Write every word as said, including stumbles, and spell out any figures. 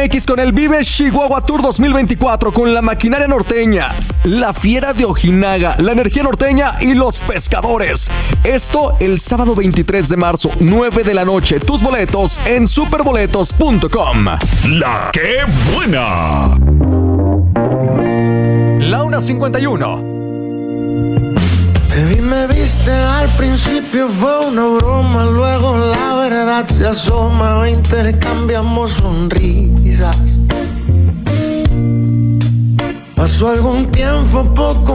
X con el Vive Chihuahua Tour dos mil veinticuatro con la Maquinaria Norteña, la Fiera de Ojinaga, la Energía Norteña y los Pescadores. Esto el sábado veintitrés de marzo, nueve de la noche. Tus boletos en superboletos punto com. La que buena. La una cincuenta y uno. Te vi, me viste, al principio fue una broma, luego la verdad se asoma, intercambiamos sonrisas. Pasó algún tiempo, poco